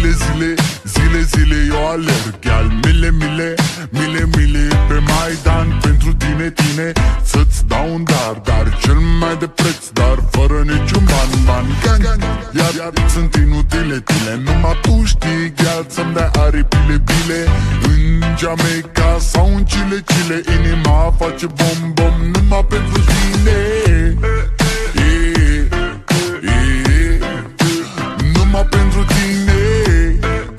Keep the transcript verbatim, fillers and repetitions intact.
Zile, zile, zile, zile eu alerg Iar mile, mile, mile, mile pe Maidan pentru tine, tine să-ți dau un dar, dar cel mai de preț, dar fără niciun ban, ban, gang, gang. Iar, iar sunt inutile, tile, numai tu știi, gheal, să-mi dai aripile, bile în Jamaica sau în Chile, Chile, inima face bom, bom, numai pentru